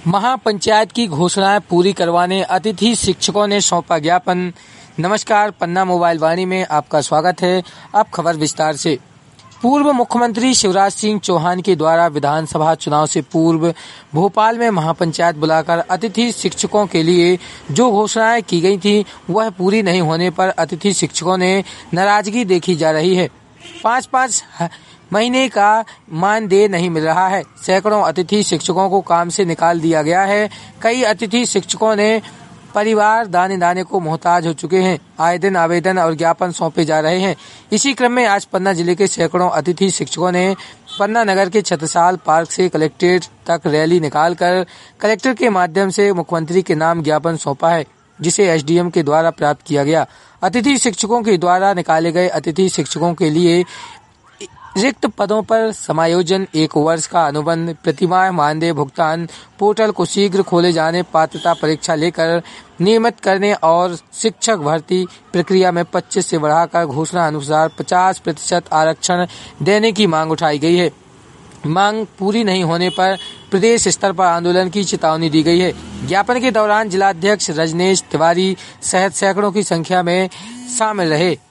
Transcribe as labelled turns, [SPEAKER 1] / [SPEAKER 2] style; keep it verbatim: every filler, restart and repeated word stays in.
[SPEAKER 1] महापंचायत की घोषणाएं पूरी करवाने अतिथि शिक्षकों ने सौंपा ज्ञापन। नमस्कार, पन्ना मोबाइल वाणी में आपका स्वागत है। अब खबर विस्तार से। पूर्व मुख्यमंत्री शिवराज सिंह चौहान के द्वारा विधानसभा चुनाव से पूर्व भोपाल में महापंचायत बुलाकर अतिथि शिक्षकों के लिए जो घोषणाएं की गई थी वह पूरी नहीं होने पर अतिथि शिक्षकों ने नाराजगी देखी जा रही है। पाँच पाँच महीने का मानदेय नहीं मिल रहा है। सैकड़ों अतिथि शिक्षकों को काम से निकाल दिया गया है। कई अतिथि शिक्षकों ने परिवार दाने दाने को मोहताज हो चुके हैं। आए दिन आवेदन और ज्ञापन सौंपे जा रहे हैं। इसी क्रम में आज पन्ना जिले के सैकड़ों अतिथि शिक्षकों ने पन्ना नगर के छत्रसाल पार्क से कलेक्ट्रेट तक रैली निकालकर कलेक्टर के माध्यम से मुख्यमंत्री के नाम ज्ञापन सौंपा है, जिसे एसडीएम के द्वारा प्राप्त किया गया। अतिथि शिक्षकों के द्वारा निकाले गए अतिथि शिक्षकों के लिए रिक्त पदों पर समायोजन, एक वर्ष का अनुबंध, प्रतिमाह मानदेय भुगतान, पोर्टल को शीघ्र खोले जाने, पात्रता परीक्षा लेकर नियमित करने और शिक्षक भर्ती प्रक्रिया में पच्चीस से बढ़ाकर घोषणा अनुसार पचास प्रतिशत आरक्षण देने की मांग उठाई गई है। मांग पूरी नहीं होने पर प्रदेश स्तर पर आंदोलन की चेतावनी दी गई है। ज्ञापन के दौरान जिलाध्यक्ष रजनेश तिवारी सहित सैकड़ों की संख्या में शामिल रहे।